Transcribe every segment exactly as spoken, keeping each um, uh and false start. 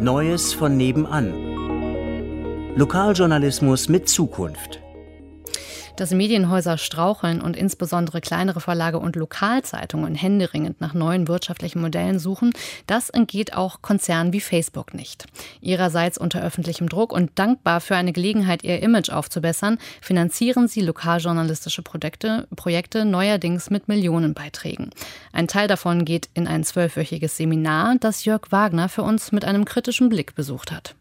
Neues von nebenan. Lokaljournalismus mit Zukunft. Dass Medienhäuser straucheln und insbesondere kleinere Verlage und Lokalzeitungen händeringend nach neuen wirtschaftlichen Modellen suchen, das entgeht auch Konzernen wie Facebook nicht. Ihrerseits unter öffentlichem Druck und dankbar für eine Gelegenheit, ihr Image aufzubessern, finanzieren sie lokaljournalistische Projekte, Projekte neuerdings mit Millionenbeiträgen. Ein Teil davon geht in ein zwölfwöchiges Seminar, das Jörg Wagner für uns mit einem kritischen Blick besucht hat.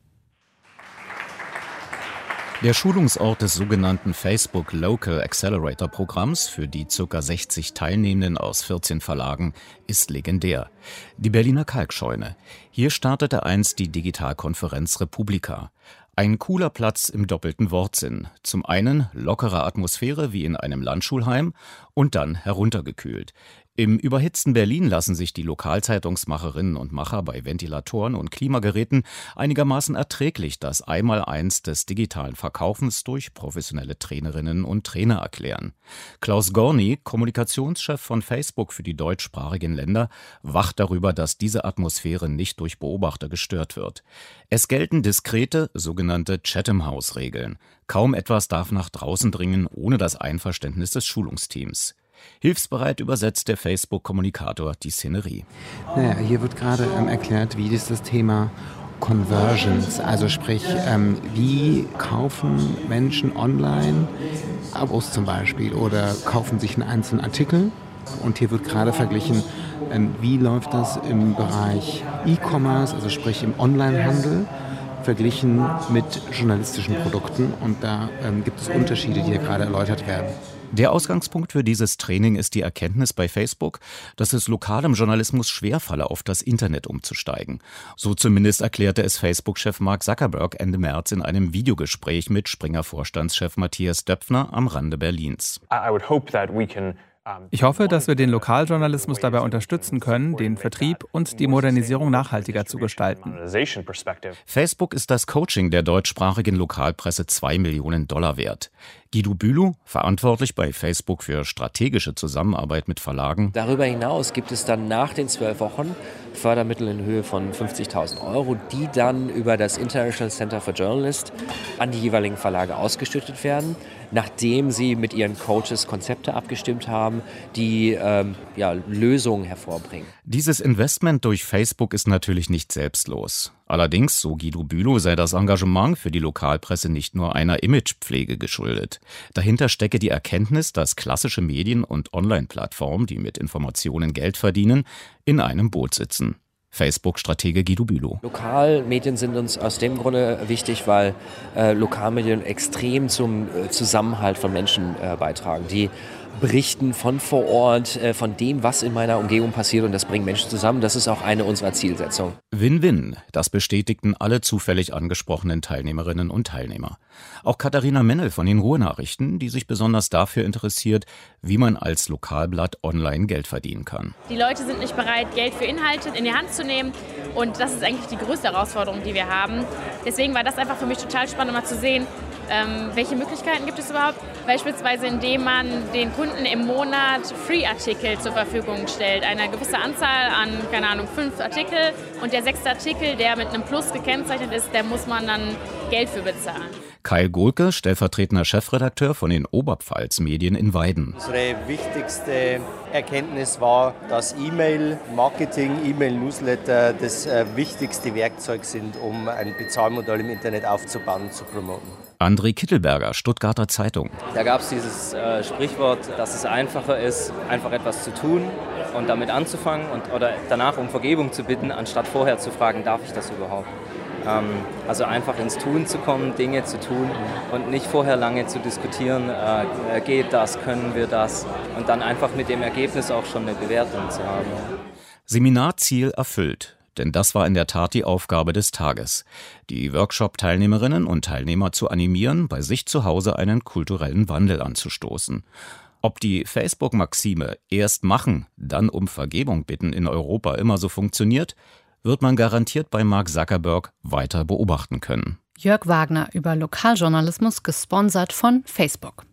Der Schulungsort des sogenannten Facebook Local Accelerator Programms für die ca. sechzig Teilnehmenden aus vierzehn Verlagen ist legendär. Die Berliner Kalkscheune. Hier startete einst die Digitalkonferenz Republika. Ein cooler Platz im doppelten Wortsinn. Zum einen lockere Atmosphäre wie in einem Landschulheim und dann heruntergekühlt. Im überhitzten Berlin lassen sich die Lokalzeitungsmacherinnen und Macher bei Ventilatoren und Klimageräten einigermaßen erträglich das Einmaleins des digitalen Verkaufens durch professionelle Trainerinnen und Trainer erklären. Klaus Gorny, Kommunikationschef von Facebook für die deutschsprachigen Länder, wacht darüber, dass diese Atmosphäre nicht durch Beobachter gestört wird. Es gelten diskrete, sogenannte Chatham-House-Regeln. Kaum etwas darf nach draußen dringen, ohne das Einverständnis des Schulungsteams. Hilfsbereit übersetzt der Facebook-Kommunikator die Szenerie. Naja, hier wird gerade ähm, erklärt, wie ist das Thema Conversions, also sprich, ähm, wie kaufen Menschen online Abos zum Beispiel oder kaufen sich einen einzelnen Artikel. Und hier wird gerade verglichen, ähm, wie läuft das im Bereich E-Commerce, also sprich im Onlinehandel, verglichen mit journalistischen Produkten. Und da ähm, gibt es Unterschiede, die hier gerade erläutert werden. Der Ausgangspunkt für dieses Training ist die Erkenntnis bei Facebook, dass es lokalem Journalismus schwerfalle, auf das Internet umzusteigen. So zumindest erklärte es Facebook-Chef Mark Zuckerberg Ende März in einem Videogespräch mit Springer-Vorstandschef Matthias Döpfner am Rande Berlins. Ich hoffe, dass wir den Lokaljournalismus dabei unterstützen können, den Vertrieb und die Modernisierung nachhaltiger zu gestalten. Facebook ist das Coaching der deutschsprachigen Lokalpresse zwei Millionen Dollar wert. Guido Bülow, verantwortlich bei Facebook für strategische Zusammenarbeit mit Verlagen. Darüber hinaus gibt es dann nach den zwölf Wochen Fördermittel in Höhe von fünfzigtausend Euro, die dann über das International Center for Journalists an die jeweiligen Verlage ausgeschüttet werden, nachdem sie mit ihren Coaches Konzepte abgestimmt haben, die ähm, ja, Lösungen hervorbringen. Dieses Investment durch Facebook ist natürlich nicht selbstlos. Allerdings, so Guido Bülow, sei das Engagement für die Lokalpresse nicht nur einer Imagepflege geschuldet. Dahinter stecke die Erkenntnis, dass klassische Medien und Online-Plattformen, die mit Informationen Geld verdienen, in einem Boot sitzen. Facebook-Stratege Guido Bülow. Lokalmedien sind uns aus dem Grunde wichtig, weil äh, Lokalmedien extrem zum äh, Zusammenhalt von Menschen äh, beitragen. Die berichten von vor Ort, äh, von dem, was in meiner Umgebung passiert, und das bringt Menschen zusammen. Das ist auch eine unserer Zielsetzungen. Win-Win, das bestätigten alle zufällig angesprochenen Teilnehmerinnen und Teilnehmer. Auch Katharina Mennel von den Ruhrnachrichten, die sich besonders dafür interessiert, wie man als Lokalblatt online Geld verdienen kann. Die Leute sind nicht bereit, Geld für Inhalte in die Hand zu nehmen, und das ist eigentlich die größte Herausforderung, die wir haben. Deswegen war das einfach für mich total spannend, mal zu sehen, ähm, welche Möglichkeiten gibt es überhaupt. Beispielsweise indem man den Kunden im Monat Free-Artikel zur Verfügung stellt. Eine gewisse Anzahl an, keine Ahnung, fünf Artikel, und der sechste Artikel, der mit einem Plus gekennzeichnet ist, der muss man dann Geld für bezahlen. Kyle Gohlke, stellvertretender Chefredakteur von den Oberpfalz-Medien in Weiden. Unsere wichtigste Erkenntnis war, dass E-Mail-Marketing, E-Mail-Newsletter das äh, wichtigste Werkzeug sind, um ein Bezahlmodell im Internet aufzubauen und zu promoten. André Kittelberger, Stuttgarter Zeitung. Da gab es dieses äh, Sprichwort, dass es einfacher ist, einfach etwas zu tun und damit anzufangen und, oder danach um Vergebung zu bitten, anstatt vorher zu fragen, darf ich das überhaupt? Ähm, also einfach ins Tun zu kommen, Dinge zu tun und nicht vorher lange zu diskutieren, äh, geht das, können wir das, und dann einfach mit dem Ergebnis auch schon eine Bewertung zu haben. Seminarziel erfüllt. Denn das war in der Tat die Aufgabe des Tages, die Workshop-Teilnehmerinnen und Teilnehmer zu animieren, bei sich zu Hause einen kulturellen Wandel anzustoßen. Ob die Facebook-Maxime erst machen, dann um Vergebung bitten in Europa immer so funktioniert, wird man garantiert bei Mark Zuckerberg weiter beobachten können. Jörg Wagner über Lokaljournalismus, gesponsert von Facebook.